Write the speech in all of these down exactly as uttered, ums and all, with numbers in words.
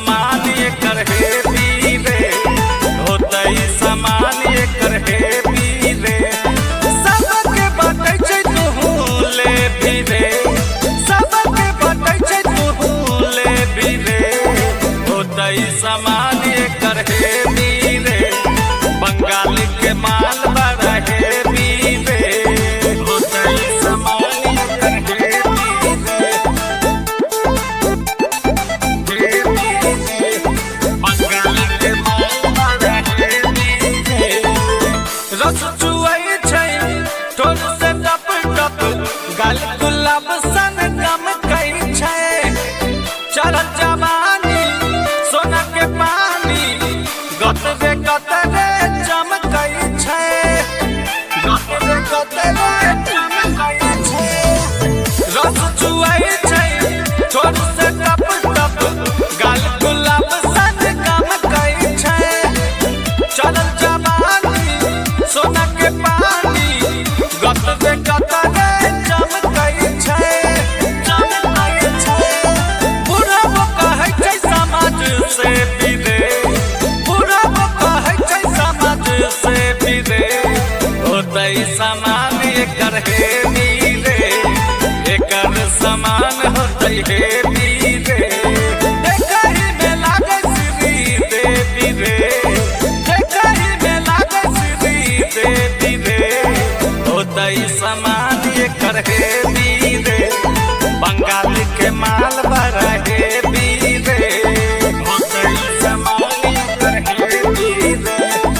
समान एकर हेवी रे, होतई समान एकर हेवी रे। सबके बाटै छै तू ले भी रे, सबके बाटै छै तू ले भी रे, होतई समान एकर हेवी रे। बंगाल के माल बड़ा हेवी रे, होतई समान एकर हेवी रे। बंगाल के माल बड़ा हेवी रे। रस चुआई छै ठोर से टप टप, गाल गुलाब सन गम कई छै। चढ़ल जवानी सोना के पानी, गतरे गतरे चमकै छै, गतरे गतरे चमकै छै। रस चुआई छै ठोर से टप टप, गाल गुलाब सन गम कई छै। चढ़ल जवानी सोना के पानी, गतरे गतरे चमकै छै, चमकै छै। बुढ़बो कहै छै समाज से बिरे, बुढ़बो कहै छै समाज से बिरे, होतई समान एकर हेवी रे, एकर समान होतई हेवी रे। देखहि में लागै श्री देवी रे, देखहि में लागै श्री देवी रे, होतई समान एकर हेवी रे। बंगाल के माल बड़ा हेवी रे, होतई समान एकर हेवी रे,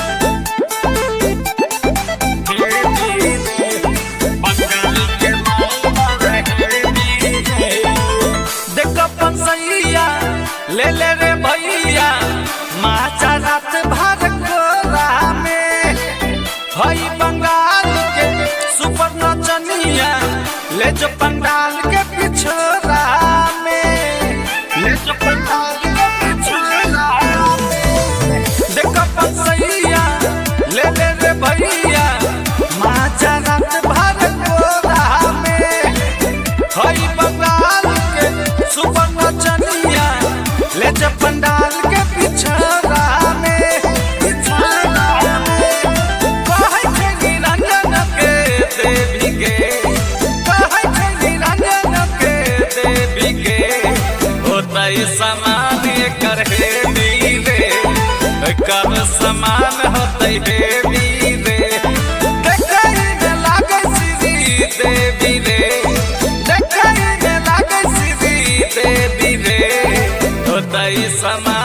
हेवी रे। बंगाल के माल बड़ा हेवी रे। देख अपन सैया ले ले रे भैया, माचा रात भर कोरा में। हई बंगाल के सुपर नचनिया, ले जो पंडाल के पिछोरा में, ले जो पंडाल के पिछोरा में। देख अपन सैया ले ले रे भैया, माचा रात भर कोरा में। हई बंगाल के सुपर नचनिया, ले जो पंडाल के पिछोरा में, पिछोरा में। कहै छै निरंजन के देवी गे, कहै छै निरंजन के देवी गे, होतई समान एकर हेवी रे, एकर समान होतई हेवी रे। देखहि में लागै श्री देवी रे, देखहि में लागै श्री देवी रे, होतई समान